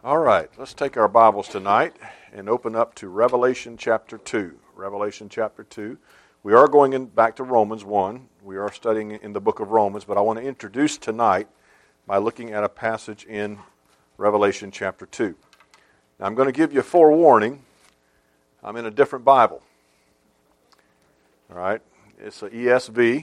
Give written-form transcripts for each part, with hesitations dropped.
All right, let's take our Bibles tonight and open up to Revelation chapter 2. Revelation chapter 2. We are going back to Romans 1. We are studying in the book of Romans, but I want to introduce tonight by looking at a passage in Revelation chapter 2. Now, I'm going to give you a forewarning. I'm in a different Bible. All right, it's an ESV.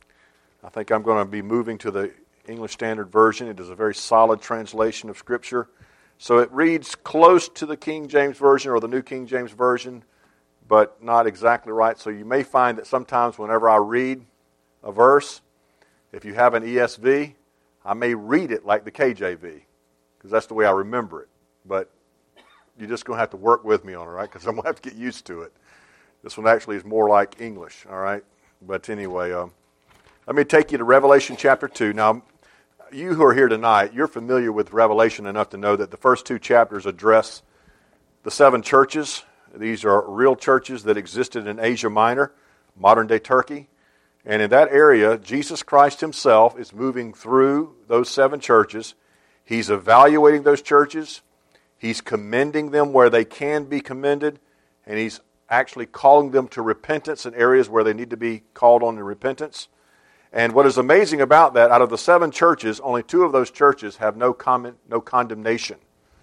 I think I'm going to be moving to the English Standard Version. It is a very solid translation of Scripture. So it reads close to the King James Version or the New King James Version, but not exactly right. So you may find that sometimes whenever I read a verse, if you have an ESV, I may read it like the KJV, because that's the way I remember it. But you're just going to have to work with me on it, right? Because I'm going to have to get used to it. This one actually is more like English, all right? But anyway, let me take you to Revelation chapter 2. Now, you who are here tonight, you're familiar with Revelation enough to know that the first two chapters address the seven churches. These are real churches that existed in Asia Minor, modern-day Turkey. And in that area, Jesus Christ himself is moving through those seven churches. He's evaluating those churches. He's commending them where they can be commended. And he's actually calling them to repentance in areas where they need to be called on to repentance. And what is amazing about that, out of the seven churches, only two of those churches have no condemnation.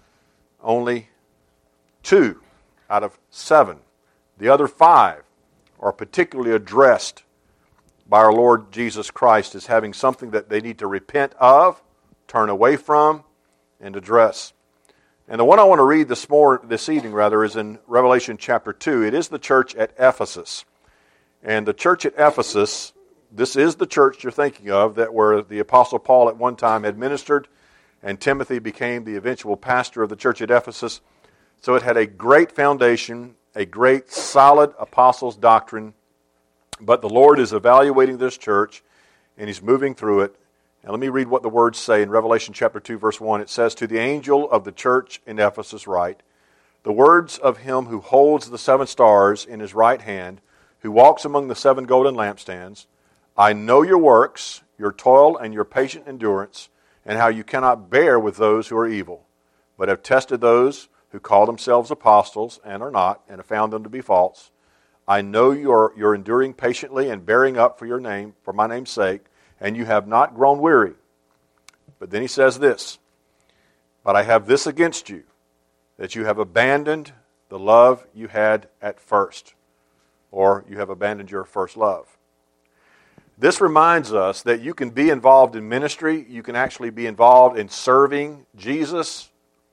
Only two out of seven. The other five are particularly addressed by our Lord Jesus Christ as having something that they need to repent of, turn away from, and address. And the one I want to read this evening is in Revelation chapter 2. It is the church at Ephesus. And the church at Ephesus, this is the church you're thinking of, that where the Apostle Paul at one time had ministered, and Timothy became the eventual pastor of the church at Ephesus. So it had a great foundation, a great solid apostles' doctrine, but the Lord is evaluating this church, and He's moving through it. And let me read what the words say in Revelation chapter 2, verse 1. It says, "To the angel of the church in Ephesus write, the words of him who holds the seven stars in his right hand, who walks among the seven golden lampstands, I know your works, your toil and your patient endurance, and how you cannot bear with those who are evil, but have tested those who call themselves apostles and are not, and have found them to be false. I know you're enduring patiently and bearing up for my name's sake, and you have not grown weary." But then he says this, "But I have this against you, that you have abandoned the love you had at first," or you have abandoned your first love. This reminds us that you can be involved in ministry, you can actually be involved in serving Jesus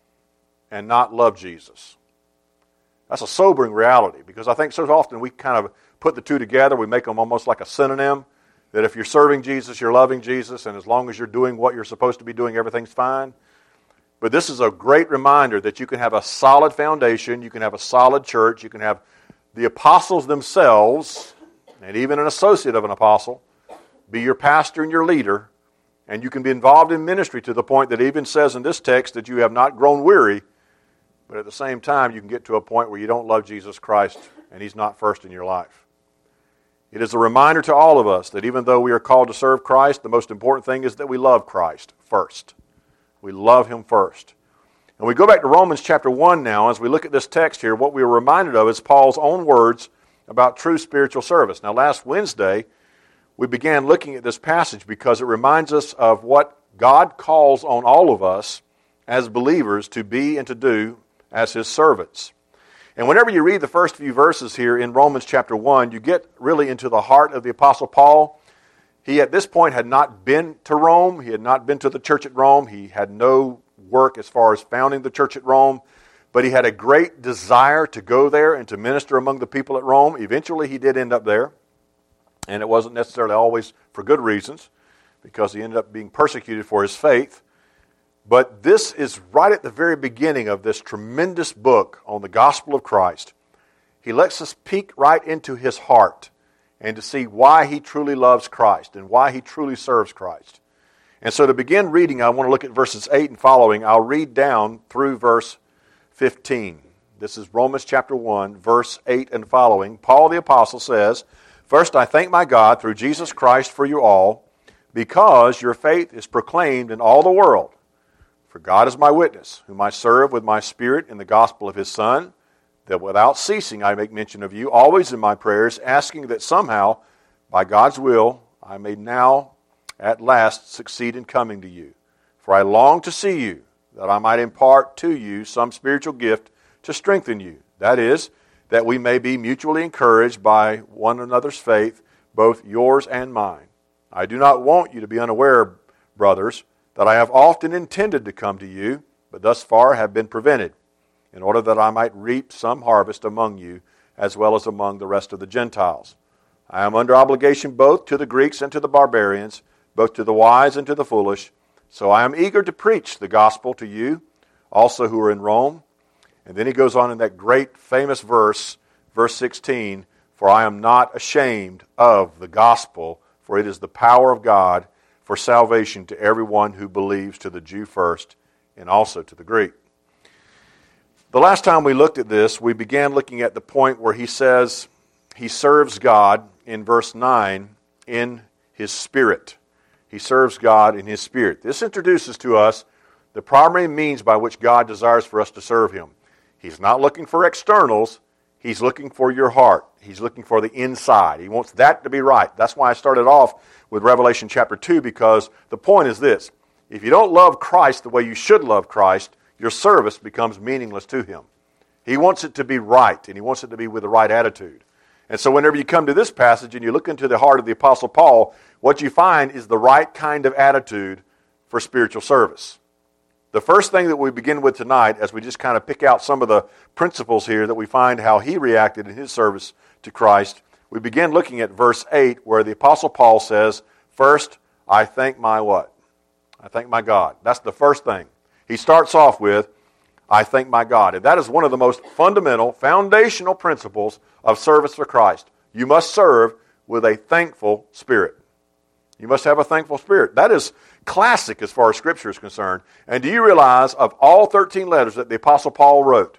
and not love Jesus. That's a sobering reality, because I think so often we kind of put the two together, we make them almost like a synonym, that if you're serving Jesus, you're loving Jesus, and as long as you're doing what you're supposed to be doing, everything's fine. But this is a great reminder that you can have a solid foundation, you can have a solid church, you can have the apostles themselves, and even an associate of an apostle, be your pastor and your leader, and you can be involved in ministry to the point that it even says in this text that you have not grown weary, but at the same time you can get to a point where you don't love Jesus Christ and He's not first in your life. It is a reminder to all of us that even though we are called to serve Christ, the most important thing is that we love Christ first. We love Him first. And we go back to Romans chapter 1 now. As we look at this text here, what we are reminded of is Paul's own words about true spiritual service. Now, last Wednesday, we began looking at this passage because it reminds us of what God calls on all of us as believers to be and to do as His servants. And whenever you read the first few verses here in Romans chapter 1, you get really into the heart of the Apostle Paul. He at this point had not been to Rome. He had not been to the church at Rome. He had no work as far as founding the church at Rome. But he had a great desire to go there and to minister among the people at Rome. Eventually he did end up there. And it wasn't necessarily always for good reasons, because he ended up being persecuted for his faith. But this is right at the very beginning of this tremendous book on the gospel of Christ. He lets us peek right into his heart and to see why he truly loves Christ and why he truly serves Christ. And so to begin reading, I want to look at verses 8 and following. I'll read down through verse 15. This is Romans chapter 1, verse 8 and following. Paul the apostle says, "First I thank my God through Jesus Christ for you all, because your faith is proclaimed in all the world. For God is my witness, whom I serve with my spirit in the gospel of his Son, that without ceasing I make mention of you, always in my prayers, asking that somehow, by God's will, I may now at last succeed in coming to you. For I long to see you, that I might impart to you some spiritual gift to strengthen you. That is, that we may be mutually encouraged by one another's faith, both yours and mine. I do not want you to be unaware, brothers, that I have often intended to come to you, but thus far have been prevented, in order that I might reap some harvest among you, as well as among the rest of the Gentiles. I am under obligation both to the Greeks and to the barbarians, both to the wise and to the foolish. So I am eager to preach the gospel to you, also who are in Rome. And then he goes on in that great famous verse, verse 16, for I am not ashamed of the gospel, for it is the power of God for salvation to everyone who believes, to the Jew first, and also to the Greek. The last time we looked at this, we began looking at the point where he says he serves God in verse 9 in his spirit. He serves God in his spirit. This introduces to us the primary means by which God desires for us to serve him. He's not looking for externals. He's looking for your heart. He's looking for the inside. He wants that to be right. That's why I started off with Revelation chapter 2, because the point is this. If you don't love Christ the way you should love Christ, your service becomes meaningless to him. He wants it to be right, and he wants it to be with the right attitude. And so whenever you come to this passage and you look into the heart of the Apostle Paul, what you find is the right kind of attitude for spiritual service. The first thing that we begin with tonight, as we just kind of pick out some of the principles here that we find how he reacted in his service to Christ, we begin looking at verse 8 where the Apostle Paul says, first, I thank my what? I thank my God. That's the first thing. He starts off with, I thank my God. And that is one of the most fundamental, foundational principles of service for Christ. You must serve with a thankful spirit. You must have a thankful spirit. That is classic as far as Scripture is concerned. And do you realize of all 13 letters that the Apostle Paul wrote,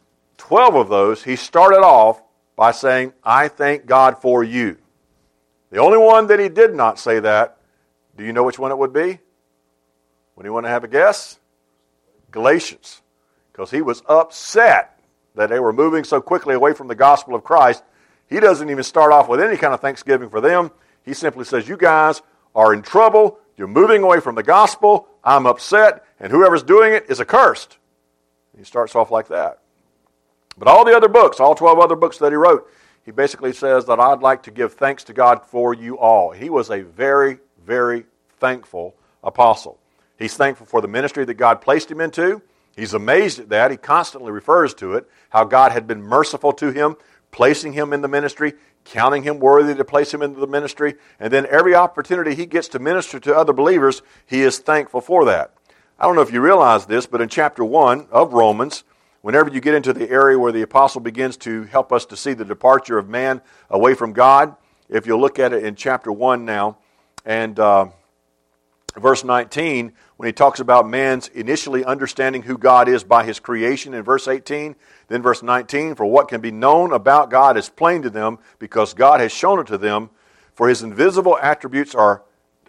12 of those he started off by saying, I thank God for you. The only one that he did not say that, do you know which one it would be? Would you want to have a guess? Galatians. Because he was upset that they were moving so quickly away from the gospel of Christ. He doesn't even start off with any kind of thanksgiving for them. He simply says, you guys are in trouble. You're moving away from the gospel. I'm upset. And whoever's doing it is accursed. He starts off like that. But all the other books, all 12 other books that he wrote, he basically says that I'd like to give thanks to God for you all. He was a very, very thankful apostle. He's thankful for the ministry that God placed him into. He's amazed at that. He constantly refers to it, how God had been merciful to him, placing him in the ministry, counting him worthy to place him into the ministry, and then every opportunity he gets to minister to other believers, he is thankful for that. I don't know if you realize this, but in chapter 1 of Romans, whenever you get into the area where the apostle begins to help us to see the departure of man away from God, if you'll look at it in chapter 1 now, and verse 19, when he talks about man's initially understanding who God is by his creation in verse 18, then verse 19, for what can be known about God is plain to them, because God has shown it to them, for his invisible attributes are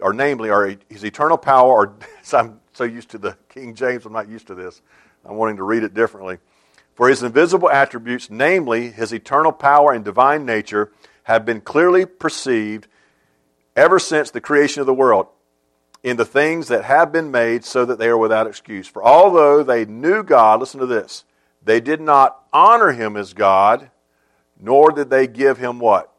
his eternal power, or I'm so used to the King James, I'm not used to this. I'm wanting to read it differently. For his invisible attributes, namely his eternal power and divine nature, have been clearly perceived ever since the creation of the world, in the things that have been made, so that they are without excuse. For although they knew God, listen to this, they did not honor him as God, nor did they give him what?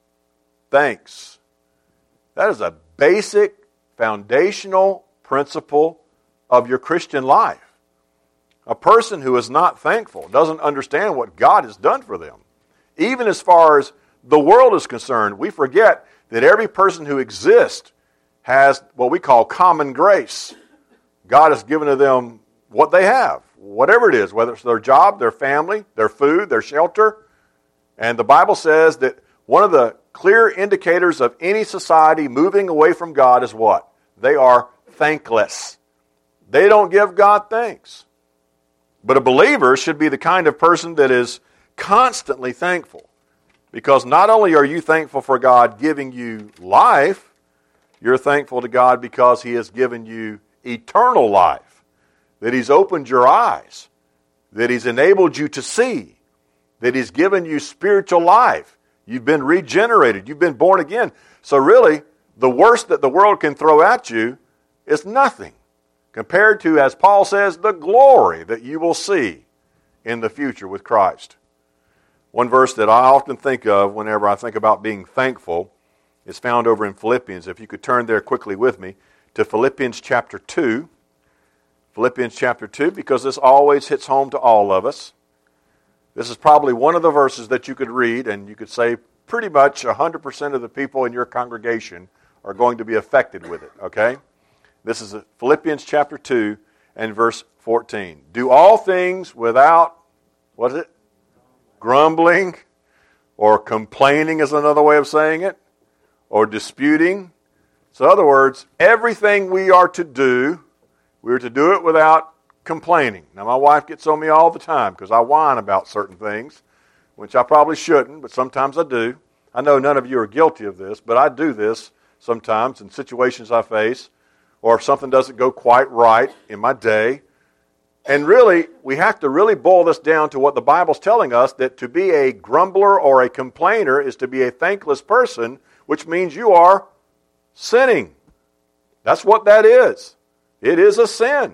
Thanks. That is a basic, foundational principle of your Christian life. A person who is not thankful doesn't understand what God has done for them. Even as far as the world is concerned, we forget that every person who exists has what we call common grace. God has given to them what they have, whatever it is, whether it's their job, their family, their food, their shelter. And the Bible says that one of the clear indicators of any society moving away from God is what? They are thankless. They don't give God thanks. But a believer should be the kind of person that is constantly thankful. Because not only are you thankful for God giving you life, you're thankful to God because he has given you eternal life. that He's opened your eyes, that He's enabled you to see, that He's given you spiritual life. You've been regenerated. You've been born again. So really, the worst that the world can throw at you is nothing compared to, as Paul says, the glory that you will see in the future with Christ. One verse that I often think of whenever I think about being thankful is found over in Philippians. If you could turn there quickly with me to Philippians chapter 2. Philippians chapter 2, because this always hits home to all of us. This is probably one of the verses that you could read, and you could say pretty much 100% of the people in your congregation are going to be affected with it, okay? This is Philippians chapter 2 and verse 14. Do all things without, what is it? Grumbling, or complaining is another way of saying it, or disputing. So in other words, everything we are to do, we are to do it without complaining. Now my wife gets on me all the time because I whine about certain things, which I probably shouldn't, but sometimes I do. I know none of you are guilty of this, but I do this sometimes in situations I face, or if something doesn't go quite right in my day. And really, we have to really boil this down to what the Bible's telling us, that to be a grumbler or a complainer is to be a thankless person, which means you are sinning. That's what that is. It is a sin.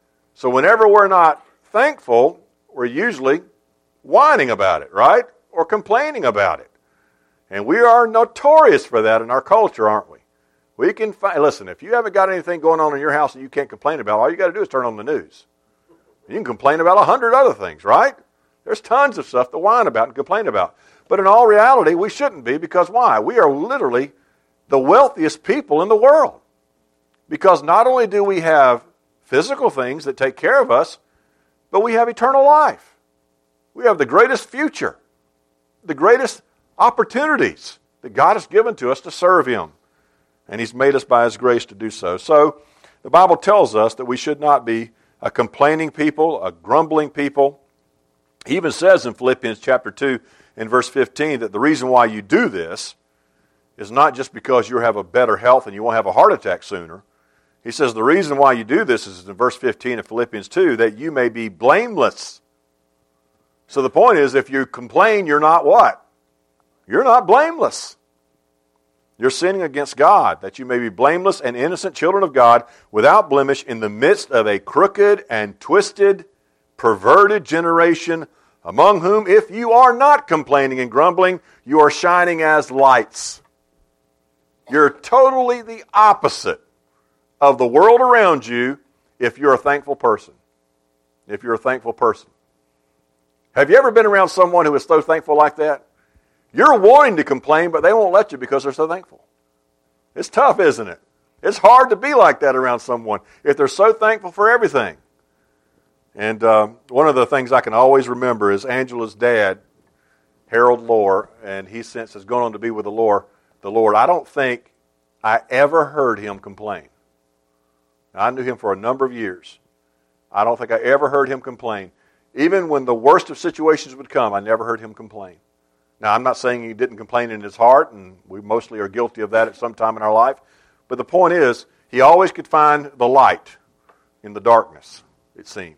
So whenever we're not thankful, we're usually whining about it, right? Or complaining about it. And we are notorious for that in our culture, aren't we? We can find, listen, if you haven't got anything going on in your house that you can't complain about, all you got to do is turn on the news. You can complain about 100 other things, right? There's tons of stuff to whine about and complain about. But in all reality, we shouldn't be, because why? We are literally the wealthiest people in the world. Because not only do we have physical things that take care of us, but we have eternal life. We have the greatest future, the greatest opportunities that God has given to us to serve Him. And He's made us by His grace to do so. So the Bible tells us that we should not be a complaining people, a grumbling people. He even says in Philippians chapter 2 and verse 15 that the reason why you do this is not just because you have a better health and you won't have a heart attack sooner. He says the reason why you do this is in verse 15 of Philippians 2, that you may be blameless. So the point is, if you complain, you're not what? You're not blameless. You're sinning against God, that you may be blameless and innocent children of God, without blemish, in the midst of a crooked and twisted, perverted generation, among whom, if you are not complaining and grumbling, you are shining as lights. You're totally the opposite of the world around you if you're a thankful person. If you're a thankful person. Have you ever been around someone who is so thankful like that? You're wanting to complain, but they won't let you because they're so thankful. It's tough, isn't it? It's hard to be like that around someone if they're so thankful for everything. And one of the things I can always remember is Angela's dad, Harold Lohr, and he since has gone on to be with the Lord. I don't think I ever heard him complain. I knew him for a number of years. I don't think I ever heard him complain. Even when the worst of situations would come, I never heard him complain. Now, I'm not saying he didn't complain in his heart, and we mostly are guilty of that at some time in our life. But the point is, he always could find the light in the darkness, it seemed.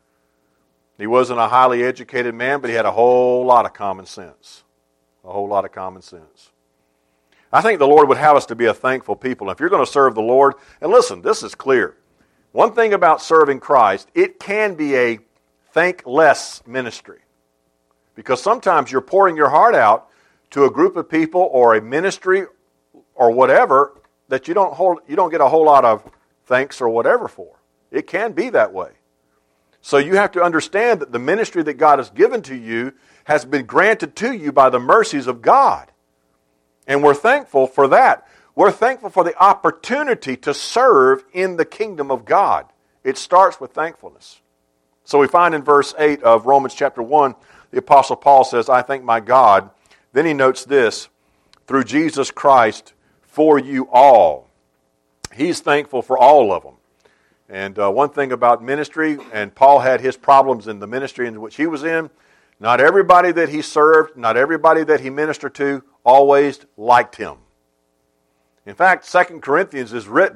He wasn't a highly educated man, but he had a whole lot of common sense. A whole lot of common sense. I think the Lord would have us to be a thankful people. If you're going to serve the Lord, and listen, this is clear. One thing about serving Christ, it can be a thankless ministry. Because sometimes you're pouring your heart out to a group of people or a ministry or whatever that you don't get a whole lot of thanks or whatever for. It can be that way. So you have to understand that the ministry that God has given to you has been granted to you by the mercies of God. And we're thankful for that. We're thankful for the opportunity to serve in the kingdom of God. It starts with thankfulness. So we find in verse 8 of Romans chapter 1, the Apostle Paul says, I thank my God. Then he notes this, through Jesus Christ, for you all. He's thankful for all of them. And one thing about ministry, and Paul had his problems in the ministry in which he was in, not everybody that he served, not everybody that he ministered to, always liked him. In fact, 2 Corinthians is written,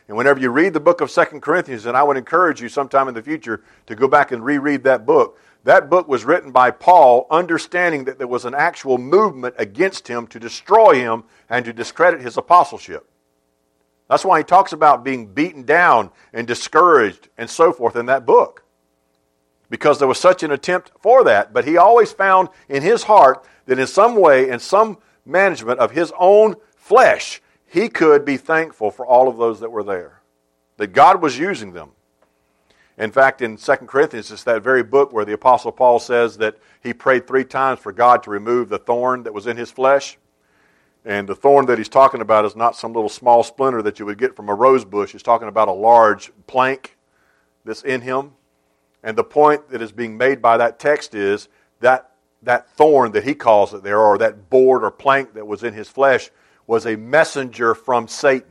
And whenever you read the book of 2 Corinthians, and I would encourage you sometime in the future to go back and reread that book was written by Paul, understanding that there was an actual movement against him to destroy him and to discredit his apostleship. That's why he talks about being beaten down and discouraged and so forth in that book. Because there was such an attempt for that. But he always found in his heart that in some way, in some management of his own flesh, he could be thankful for all of those that were there. That God was using them. In fact, in 2 Corinthians, it's that very book where the Apostle Paul says that he prayed 3 times for God to remove the thorn that was in his flesh. And the thorn that he's talking about is not some little small splinter that you would get from a rose bush. He's talking about a large plank that's in him. And the point that is being made by that text is that thorn that he calls it there, or that board or plank that was in his flesh, was a messenger from Satan.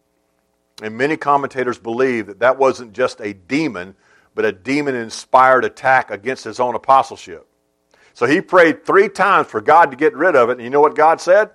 And many commentators believe that that wasn't just a demon, but a demon-inspired attack against his own apostleship. So he prayed 3 times for God to get rid of it, and you know what God said?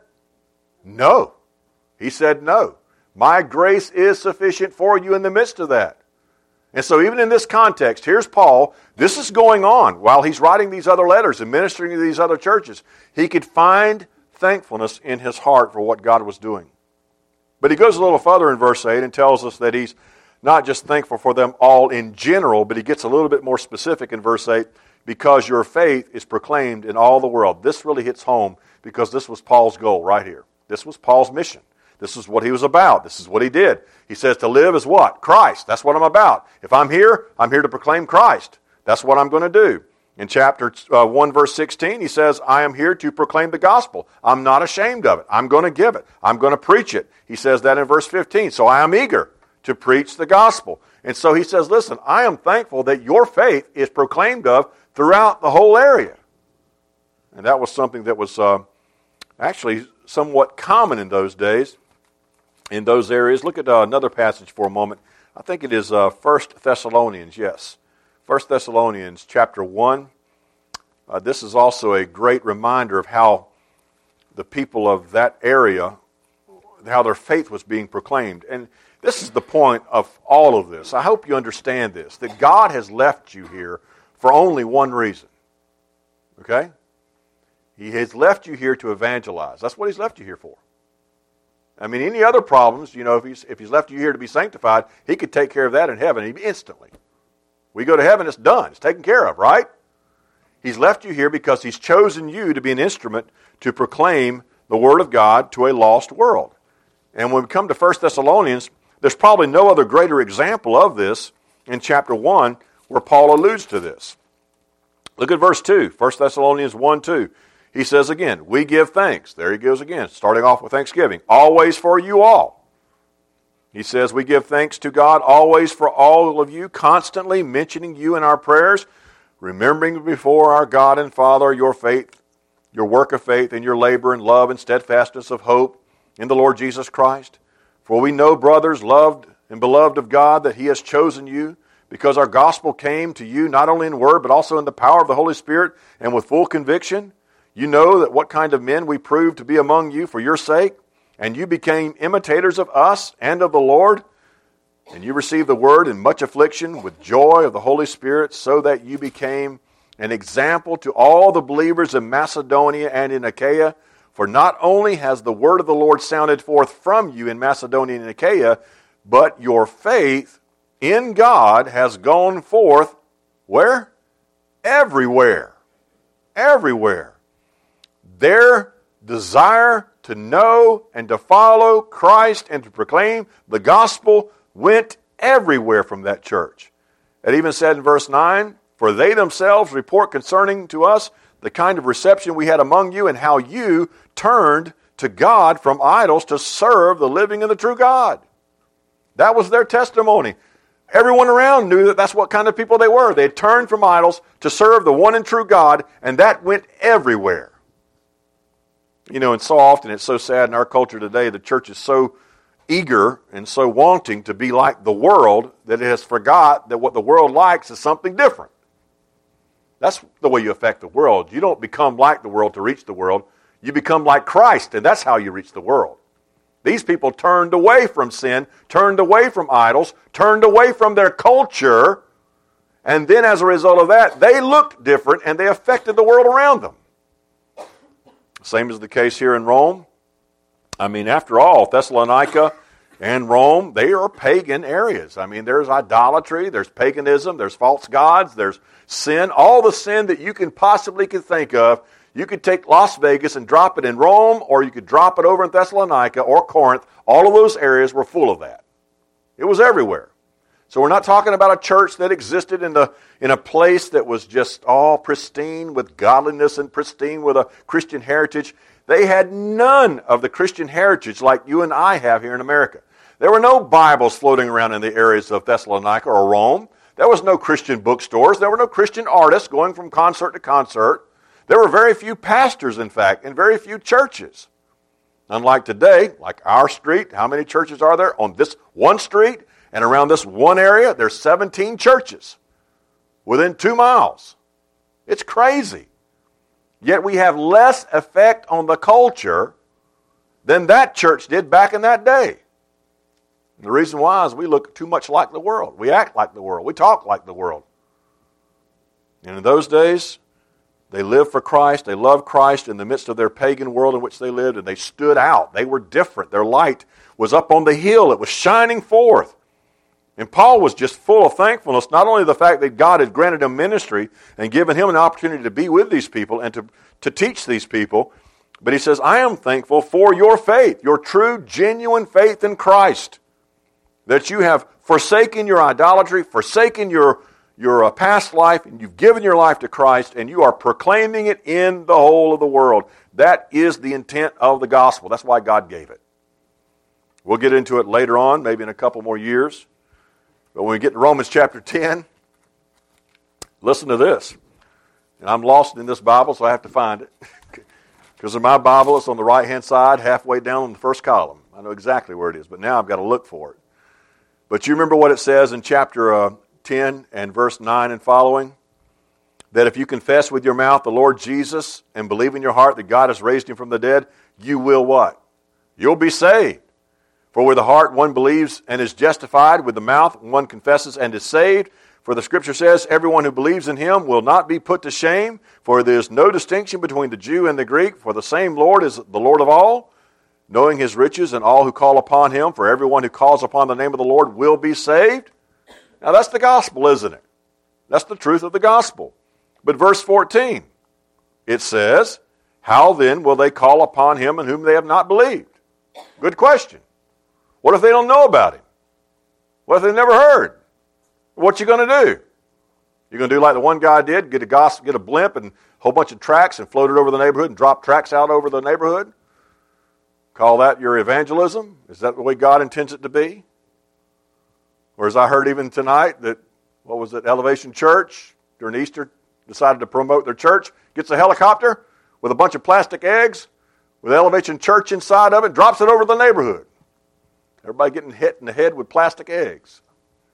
No. He said no. My grace is sufficient for you in the midst of that. And so even in this context, here's Paul. This is going on while he's writing these other letters and ministering to these other churches. He could find thankfulness in his heart for what God was doing. But he goes a little further in verse 8 and tells us that he's not just thankful for them all in general, but he gets a little bit more specific in verse 8, because your faith is proclaimed in all the world. This really hits home because this was Paul's goal right here. This was Paul's mission. This is what he was about. This is what he did. He says to live is what? Christ. That's what I'm about. If I'm here to proclaim Christ. That's what I'm going to do. In chapter 1, verse 16, he says, I am here to proclaim the gospel. I'm not ashamed of it. I'm going to give it. I'm going to preach it. He says that in verse 15. So I am eager to preach the gospel. And so he says, listen, I am thankful that your faith is proclaimed of throughout the whole area. And that was something that was actually somewhat common in those days, in those areas. Look at another passage for a moment. I think it is 1 Thessalonians, yes. 1 Thessalonians chapter 1. This is also a great reminder of how the people of that area, how their faith was being proclaimed. And this is the point of all of this. I hope you understand this, that God has left you here for only one reason. Okay? He has left you here to evangelize. That's what he's left you here for. I mean, any other problems, if he's left you here to be sanctified, he could take care of that in heaven instantly. We go to heaven, it's done. It's taken care of, right? He's left you here because he's chosen you to be an instrument to proclaim the Word of God to a lost world. And when we come to 1 Thessalonians, there's probably no other greater example of this in chapter 1 where Paul alludes to this. Look at verse 2, 1 Thessalonians 1:2. He says again, we give thanks. There he goes again, starting off with thanksgiving. Always for you all. He says, we give thanks to God always for all of you, constantly mentioning you in our prayers, remembering before our God and Father your faith, your work of faith, and your labor and love and steadfastness of hope in the Lord Jesus Christ. For we know, brothers, loved and beloved of God, that he has chosen you, because our gospel came to you not only in word, but also in the power of the Holy Spirit and with full conviction. You know that what kind of men we proved to be among you for your sake, and you became imitators of us and of the Lord, and you received the word in much affliction with joy of the Holy Spirit, so that you became an example to all the believers in Macedonia and in Achaia. For not only has the word of the Lord sounded forth from you in Macedonia and Achaia, but your faith in God has gone forth, where? Everywhere. Everywhere. Their desire to know and to follow Christ and to proclaim the gospel went everywhere from that church. It even said in verse 9, for they themselves report concerning to us the kind of reception we had among you and how you turned to God from idols to serve the living and the true God. That was their testimony. Everyone around knew that that's what kind of people they were. They had turned from idols to serve the one and true God, and that went everywhere. And so often it's so sad in our culture today, the church is so eager and so wanting to be like the world that it has forgot that what the world likes is something different. That's the way you affect the world. You don't become like the world to reach the world. You become like Christ, and that's how you reach the world. These people turned away from sin, turned away from idols, turned away from their culture, and then as a result of that, they looked different and they affected the world around them. Same is the case here in Rome. I mean, after all, Thessalonica and Rome, they are pagan areas. I mean, there's idolatry, there's paganism, there's false gods, there's sin. All the sin that you can possibly think of. You could take Las Vegas and drop it in Rome, or you could drop it over in Thessalonica or Corinth. All of those areas were full of that. It was everywhere. So we're not talking about a church that existed in a place that was just all pristine with godliness and pristine with a Christian heritage. They had none of the Christian heritage like you and I have here in America. There were no Bibles floating around in the areas of Thessalonica or Rome. There was no Christian bookstores. There were no Christian artists going from concert to concert. There were very few pastors, in fact, and very few churches. Unlike today, like our street, how many churches are there? On this one street and around this one area, there's 17 churches within 2 miles. It's crazy. Yet we have less effect on the culture than that church did back in that day. And the reason why is we look too much like the world. We act like the world. We talk like the world. And in those days, they lived for Christ. They loved Christ in the midst of their pagan world in which they lived, and they stood out. They were different. Their light was up on the hill. It was shining forth. And Paul was just full of thankfulness, not only the fact that God had granted him ministry and given him an opportunity to be with these people and to teach these people, but he says, I am thankful for your faith, your true, genuine faith in Christ, that you have forsaken your idolatry, forsaken your past life, and you've given your life to Christ, and you are proclaiming it in the whole of the world. That is the intent of the gospel. That's why God gave it. We'll get into it later on, maybe in a couple more years. But when we get to Romans chapter 10, listen to this. And I'm lost in this Bible, so I have to find it. Because in my Bible, it's on the right-hand side, halfway down in the first column. I know exactly where it is, but now I've got to look for it. But you remember what it says in chapter 10 and verse 9 and following? That if you confess with your mouth the Lord Jesus and believe in your heart that God has raised him from the dead, you will what? You'll be saved. For with the heart one believes and is justified, with the mouth one confesses and is saved. For the Scripture says, everyone who believes in him will not be put to shame, for there is no distinction between the Jew and the Greek, for the same Lord is the Lord of all, knowing his riches and all who call upon him, for everyone who calls upon the name of the Lord will be saved. Now that's the gospel, isn't it? That's the truth of the gospel. But verse 14, it says, how then will they call upon him in whom they have not believed? Good question. What if they don't know about him? What if they've never heard? What you going to do? You're going to do like the one guy did, get a blimp and a whole bunch of tracts and float it over the neighborhood and drop tracts out over the neighborhood? Call that your evangelism? Is that the way God intends it to be? Or as I heard even tonight, that, what was it, Elevation Church during Easter decided to promote their church, gets a helicopter with a bunch of plastic eggs with Elevation Church inside of it, drops it over the neighborhood. Everybody getting hit in the head with plastic eggs.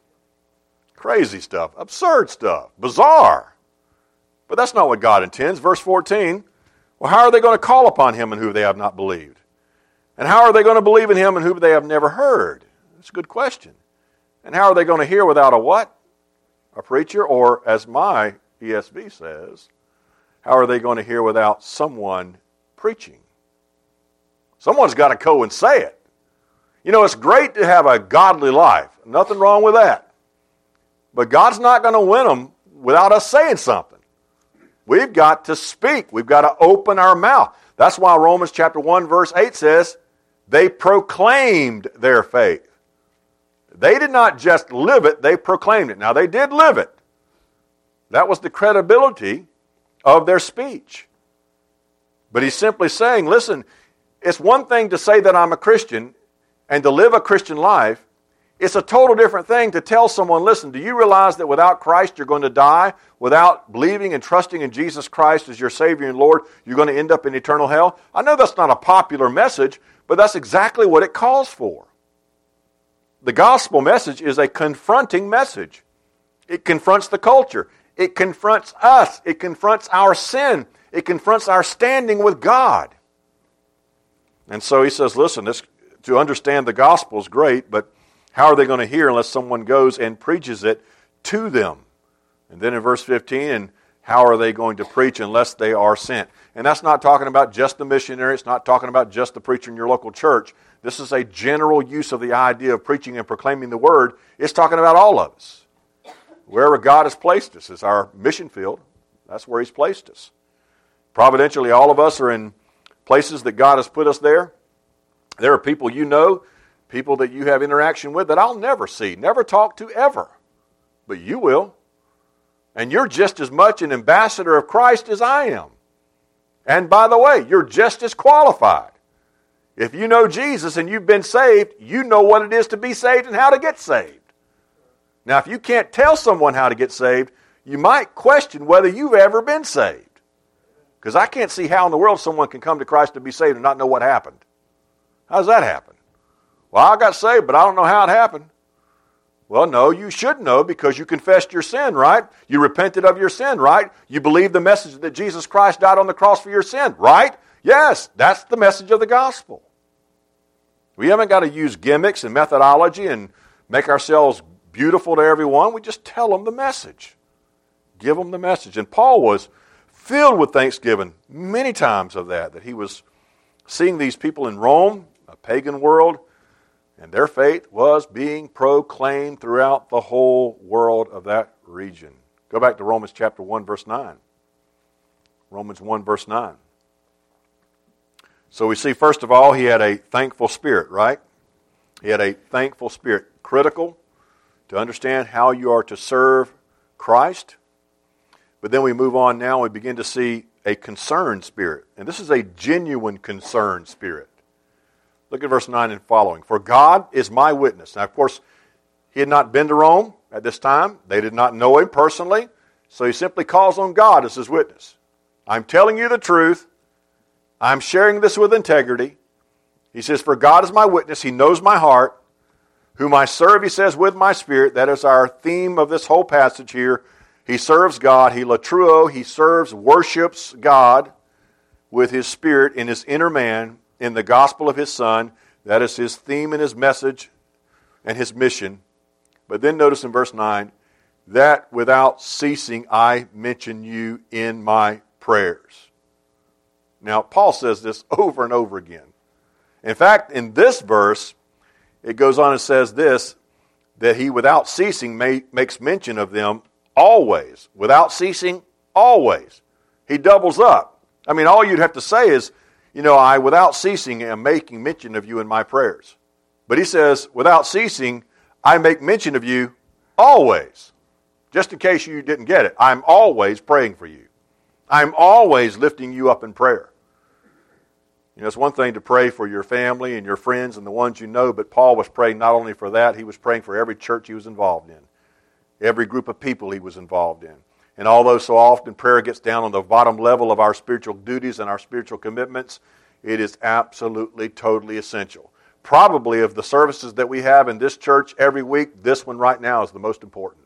Crazy stuff, absurd stuff, bizarre. But that's not what God intends. Verse 14, well, how are they going to call upon him in whom they have not believed? And how are they going to believe in him in whom they have never heard? That's a good question. And how are they going to hear without a what? A preacher, or as my ESV says, how are they going to hear without someone preaching? Someone's got to go and say it. You know, it's great to have a godly life. Nothing wrong with that. But God's not going to win them without us saying something. We've got to speak. We've got to open our mouth. That's why Romans chapter 1 verse 8 says, they proclaimed their faith. They did not just live it, they proclaimed it. Now, they did live it. That was the credibility of their speech. But he's simply saying, listen, it's one thing to say that I'm a Christian and to live a Christian life. It's a total different thing to tell someone, listen, do you realize that without Christ you're going to die? Without believing and trusting in Jesus Christ as your Savior and Lord, you're going to end up in eternal hell? I know that's not a popular message, but that's exactly what it calls for. The gospel message is a confronting message. It confronts the culture. It confronts us. It confronts our sin. It confronts our standing with God. And so he says, listen, it's to understand the gospel is great, but how are they going to hear unless someone goes and preaches it to them? And then in verse 15, and how are they going to preach unless they are sent? And that's not talking about just the missionary. It's not talking about just the preacher in your local church. This is a general use of the idea of preaching and proclaiming the word. It's talking about all of us. Wherever God has placed us is our mission field. That's where He's placed us. Providentially, all of us are in places that God has put us there. There are people you know, people that you have interaction with that I'll never see, never talk to ever. But you will. And you're just as much an ambassador of Christ as I am. And by the way, you're just as qualified. If you know Jesus and you've been saved, you know what it is to be saved and how to get saved. Now, if you can't tell someone how to get saved, you might question whether you've ever been saved. Because I can't see how in the world someone can come to Christ to be saved and not know what happened. How does that happen? Well, I got saved, but I don't know how it happened. Well, no, you should know because you confessed your sin, right? You repented of your sin, right? You believed the message that Jesus Christ died on the cross for your sin, right? Yes, that's the message of the gospel. We haven't got to use gimmicks and methodology and make ourselves beautiful to everyone. We just tell them the message. Give them the message. And Paul was filled with thanksgiving many times of that he was seeing these people in Rome, a pagan world, and their faith was being proclaimed throughout the whole world of that region. Go back to Romans chapter 1, verse 9. Romans 1, verse 9. So we see, first of all, he had a thankful spirit, right? He had a thankful spirit. Critical to understand how you are to serve Christ. But then we move on now and we begin to see a concerned spirit. And this is a genuine concerned spirit. Look at verse 9 and following. For God is my witness. Now, of course, he had not been to Rome at this time. They did not know him personally. So he simply calls on God as his witness. I'm telling you the truth. I'm sharing this with integrity. He says, for God is my witness. He knows my heart. Whom I serve, he says, with my spirit. That is our theme of this whole passage here. He serves God. He latruo. He serves, worships God with his spirit in his inner man in the gospel of his Son. That is his theme and his message and his mission. But then notice in verse 9, that without ceasing I mention you in my prayers. Now, Paul says this over and over again. In fact, in this verse, it goes on and says this, that he without ceasing makes mention of them always. Without ceasing, always. He doubles up. I mean, all you'd have to say is, I without ceasing am making mention of you in my prayers. But he says, without ceasing, I make mention of you always. Just in case you didn't get it, I'm always praying for you. I'm always lifting you up in prayer. It's one thing to pray for your family and your friends and the ones you know, but Paul was praying not only for that, he was praying for every church he was involved in, every group of people he was involved in. And although so often prayer gets down on the bottom level of our spiritual duties and our spiritual commitments, it is absolutely, totally essential. Probably of the services that we have in this church every week, this one right now is the most important.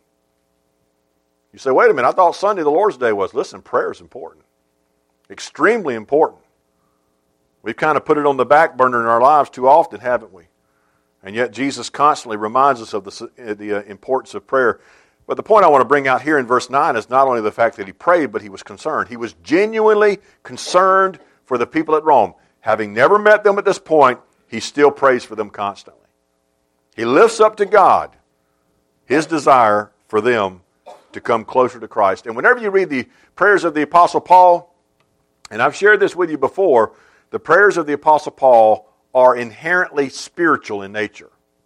You say, wait a minute, I thought Sunday the Lord's Day was. Listen, prayer is important. Extremely important. We've kind of put it on the back burner in our lives too often, haven't we? And yet Jesus constantly reminds us of the importance of prayer. But the point I want to bring out here in verse 9 is not only the fact that he prayed, but he was concerned. He was genuinely concerned for the people at Rome. Having never met them at this point, he still prays for them constantly. He lifts up to God his desire for them to come closer to Christ. And whenever you read the prayers of the Apostle Paul, and I've shared this with you before, the prayers of the Apostle Paul are inherently spiritual in nature.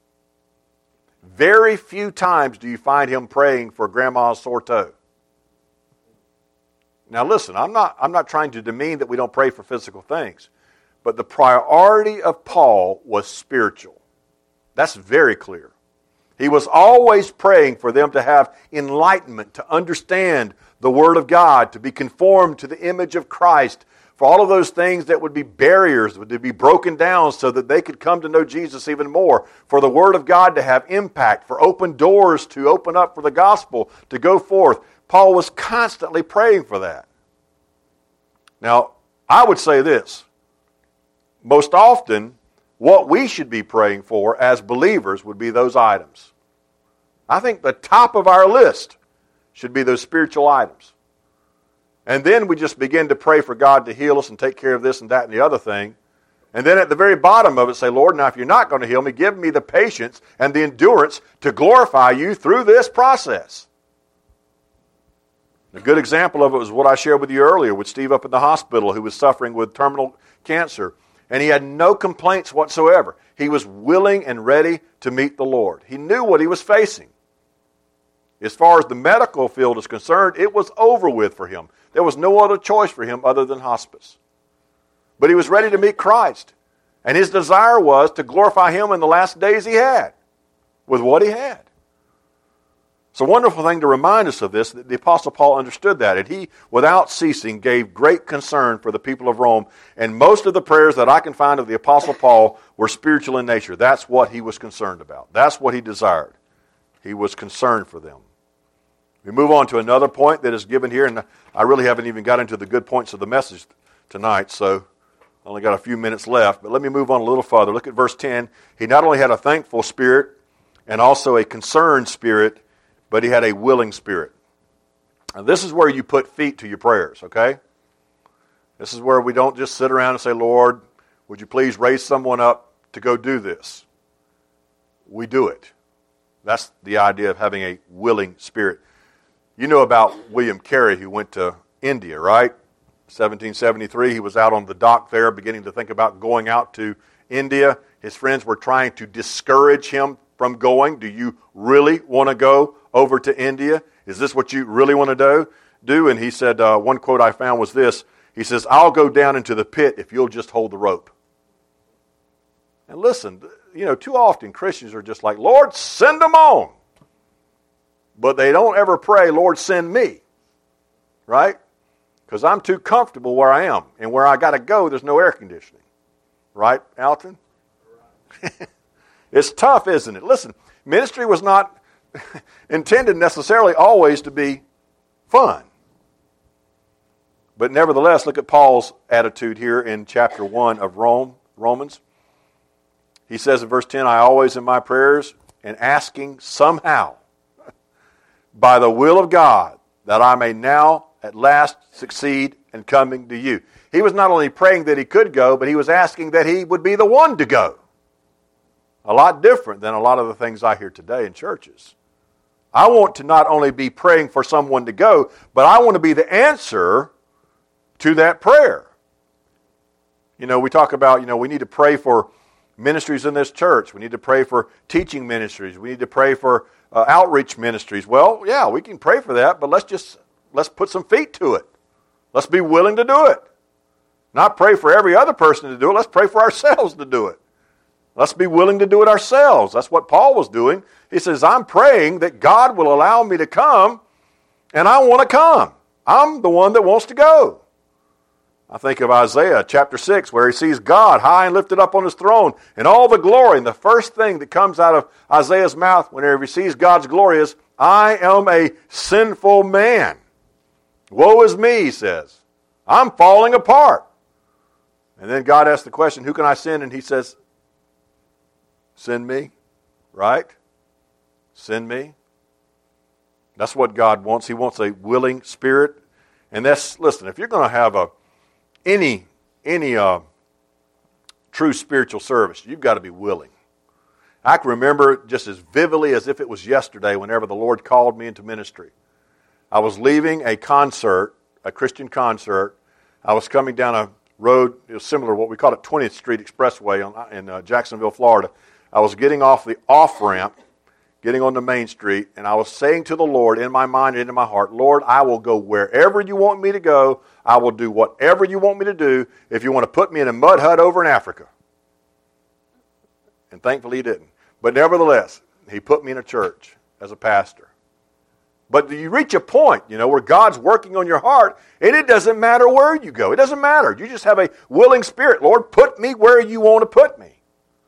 Very few times do you find him praying for grandma's sore toe. Now listen, I'm not trying to demean that we don't pray for physical things, but the priority of Paul was spiritual. That's very clear. He was always praying for them to have enlightenment, to understand the Word of God, to be conformed to the image of Christ, for all of those things that would be barriers, to be broken down so that they could come to know Jesus even more, for the Word of God to have impact, for open doors to open up for the gospel to go forth. Paul was constantly praying for that. Now, I would say this. Most often, what we should be praying for as believers would be those items. I think the top of our list should be those spiritual items. And then we just begin to pray for God to heal us and take care of this and that and the other thing. And then at the very bottom of it say, Lord, now if you're not going to heal me, give me the patience and the endurance to glorify you through this process. A good example of it was what I shared with you earlier with Steve up in the hospital who was suffering with terminal cancer. And he had no complaints whatsoever. He was willing and ready to meet the Lord. He knew what he was facing. As far as the medical field is concerned, it was over with for him. There was no other choice for him other than hospice. But he was ready to meet Christ. And his desire was to glorify him in the last days he had with what he had. It's a wonderful thing to remind us of this, that the Apostle Paul understood that. And he, without ceasing, gave great concern for the people of Rome. And most of the prayers that I can find of the Apostle Paul were spiritual in nature. That's what he was concerned about. That's what he desired. He was concerned for them. We move on to another point that is given here, and I really haven't even got into the good points of the message tonight, so I only got a few minutes left. But let me move on a little further. Look at verse 10. He not only had a thankful spirit and also a concerned spirit, but he had a willing spirit. And this is where you put feet to your prayers, okay? This is where we don't just sit around and say, Lord, would you please raise someone up to go do this? We do it. That's the idea of having a willing spirit. You know about William Carey, who went to India, right? 1773, he was out on the dock there beginning to think about going out to India. His friends were trying to discourage him from going. Do you really want to go over to India? Is this what you really want to do? And he said, one quote I found was this. He says, I'll go down into the pit if you'll just hold the rope. And listen, too often Christians are just like, Lord, send them on. But they don't ever pray, Lord, send me. Right? Because I'm too comfortable where I am. And where I got to go, there's no air conditioning. Right, Alton? It's tough, isn't it? Listen, ministry was not intended necessarily always to be fun. But nevertheless, look at Paul's attitude here in chapter 1 of Romans. He says in verse 10, I always in my prayers and asking somehow by the will of God that I may now at last succeed in coming to you. He was not only praying that he could go, but he was asking that he would be the one to go. A lot different than a lot of the things I hear today in churches. I want to not only be praying for someone to go, but I want to be the answer to that prayer. We talk about, we need to pray for ministries in this church. We need to pray for teaching ministries. We need to pray for outreach ministries. Well, yeah, we can pray for that, but let's put some feet to it. Let's be willing to do it. Not pray for every other person to do it. Let's pray for ourselves to do it. Let's be willing to do it ourselves. That's what Paul was doing. He says, I'm praying that God will allow me to come, and I want to come. I'm the one that wants to go. I think of Isaiah chapter 6 where he sees God high and lifted up on his throne and all the glory. And the first thing that comes out of Isaiah's mouth whenever he sees God's glory is, I am a sinful man. Woe is me, he says. I'm falling apart. And then God asks the question, who can I send? And he says, send me, right? Send me. That's what God wants. He wants a willing spirit. And listen, if you're going to have any true spiritual service, you've got to be willing. I can remember just as vividly as if it was yesterday whenever the Lord called me into ministry. I was leaving a concert, a Christian concert. I was coming down a road, it was similar to what we call it 20th Street Expressway in Jacksonville, Florida. I was getting off the off-ramp, getting on the main street, and I was saying to the Lord in my mind and in my heart, Lord, I will go wherever you want me to go. I will do whatever you want me to do if you want to put me in a mud hut over in Africa. And thankfully he didn't. But nevertheless, he put me in a church as a pastor. But you reach a point, where God's working on your heart, and it doesn't matter where you go. It doesn't matter. You just have a willing spirit. Lord, put me where you want to put me.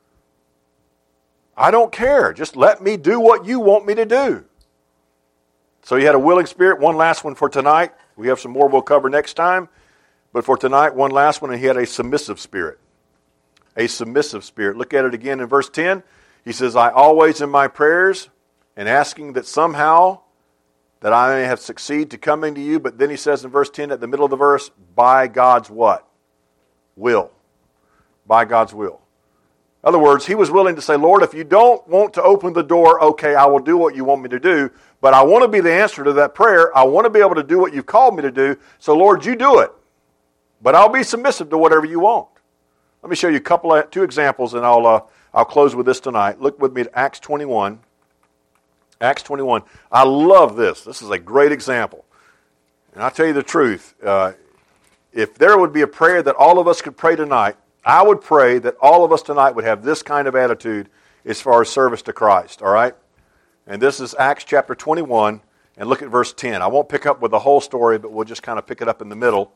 I don't care. Just let me do what you want me to do. So he had a willing spirit. One last one for tonight. We have some more we'll cover next time. But for tonight, one last one, and he had a submissive spirit. a submissive spirit. Look at it again in verse 10. He says, I always in my prayers and asking that somehow that I may have succeed to coming to you. But then he says in verse 10 at the middle of the verse, by God's what? Will. By God's will. In other words, he was willing to say, Lord, if you don't want to open the door, okay, I will do what you want me to do. But I want to be the answer to that prayer. I want to be able to do what you've called me to do. So Lord, you do it. But I'll be submissive to whatever you want. Let me show you two examples, and I'll close with this tonight. Look with me at Acts 21. Acts 21. I love this. This is a great example. And I'll tell you the truth. If there would be a prayer that all of us could pray tonight, I would pray that all of us tonight would have this kind of attitude as far as service to Christ, all right? And this is Acts chapter 21, and look at verse 10. I won't pick up with the whole story, but we'll just kind of pick it up in the middle.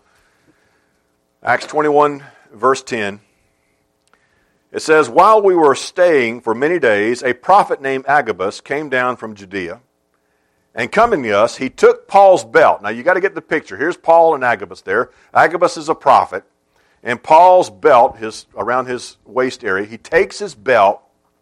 Acts 21, verse 10. It says, while we were staying for many days, a prophet named Agabus came down from Judea, and coming to us, he took Paul's belt. Now, you got to get the picture. Here's Paul and Agabus there. Agabus is a prophet, and Paul's belt, around his waist area, he takes his belt.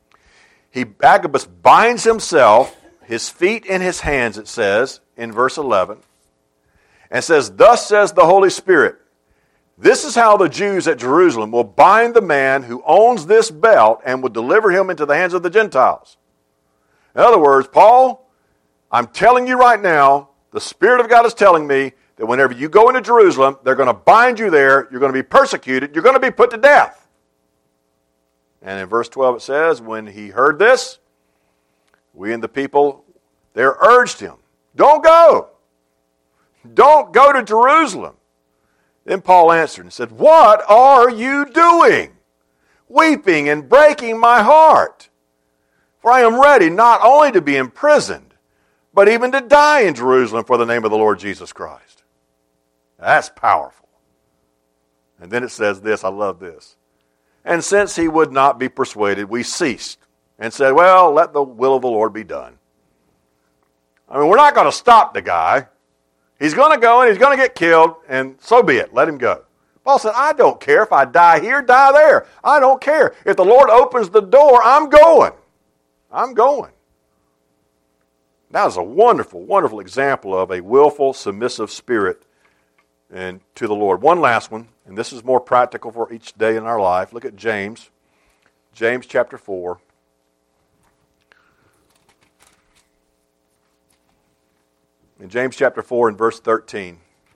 Agabus binds himself, his feet and his hands, it says, in verse 11, and says, thus says the Holy Spirit, this is how the Jews at Jerusalem will bind the man who owns this belt and will deliver him into the hands of the Gentiles. In other words, Paul, I'm telling you right now, the Spirit of God is telling me that whenever you go into Jerusalem, they're going to bind you there, you're going to be persecuted, you're going to be put to death. And in verse 12 it says, when he heard this, we and the people there urged him, don't go. Don't go to Jerusalem. Then Paul answered and said, what are you doing? Weeping and breaking my heart. For I am ready not only to be imprisoned, but even to die in Jerusalem for the name of the Lord Jesus Christ. That's powerful. And then it says this, I love this. And since he would not be persuaded, we ceased and said, well, let the will of the Lord be done. I mean, we're not going to stop the guy. He's going to go and he's going to get killed, and so be it. Let him go. Paul said, I don't care if I die here, die there. I don't care. If the Lord opens the door, I'm going. I'm going. That is a wonderful, wonderful example of a willful, submissive spirit and to the Lord. One last one, and this is more practical for each day in our life. Look at James. James chapter 4. In James chapter 4 and verse 13.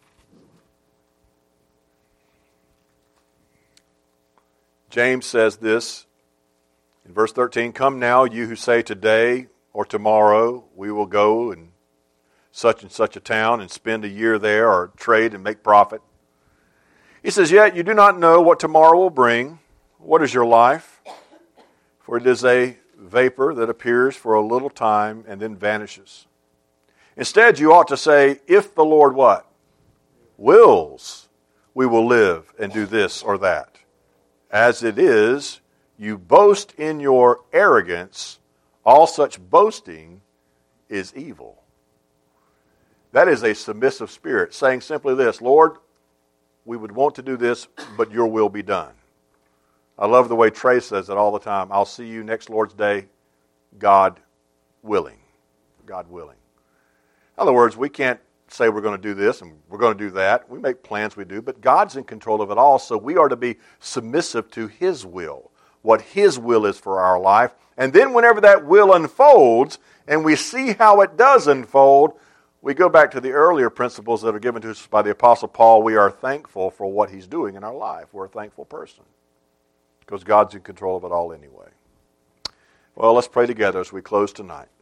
James says this in verse 13, come now, you who say today or tomorrow we will go in such and such a town and spend a year there or trade and make profit. He says, yet you do not know what tomorrow will bring. What is your life? For it is a vapor that appears for a little time and then vanishes. Instead, you ought to say, if the Lord what? Wills, we will live and do this or that. As it is, you boast in your arrogance. All such boasting is evil. That is a submissive spirit, saying simply this, Lord, we would want to do this, but your will be done. I love the way Trey says it all the time. I'll see you next Lord's Day, God willing. God willing. In other words, we can't say we're going to do this and we're going to do that. We make plans, we do, but God's in control of it all, so we are to be submissive to His will, what His will is for our life. And then whenever that will unfolds and we see how it does unfold, we go back to the earlier principles that are given to us by the Apostle Paul. We are thankful for what he's doing in our life. We're a thankful person because God's in control of it all anyway. Well, let's pray together as we close tonight.